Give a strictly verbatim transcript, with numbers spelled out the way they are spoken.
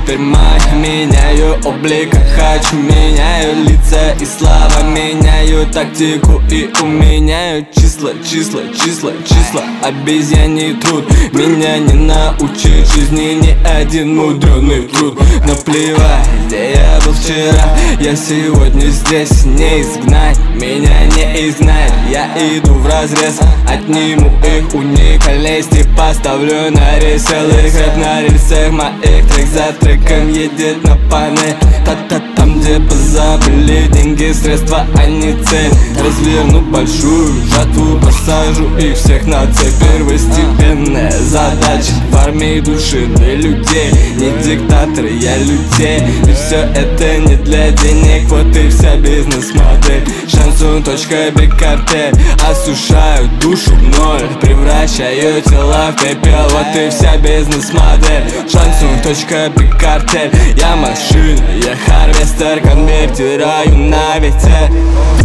теперь моя. Меняю облик, как хочу, меняю лица и слова, меняю тактику и уменяю числа, числа, числа, числа. Обезьяний труд меня не научит жизни ни один мудреный труд. Но плевать, где я был вчера, я сегодня здесь. Не изгнать, меня не изгнать. Я иду вразрез, отниму их уникальность и поставлю на рельс целых рэп на рельсах моих. Трек за треком едет на панель, та-та там, где позабыли деньги, средства, а не цель. Разверну большую жатву, посажу их всех на цепь. Первостепенная задача в армии души для людей. Не диктаторы, я людей. И все это не для денег, вот и вся бизнес-модель. Шансон.би картель, осушаю душу в ноль, превращаю тела в пепел, вот и вся бизнес-модель. Шансон.би картель, я машина, я харвестер, конвертираю на ветер.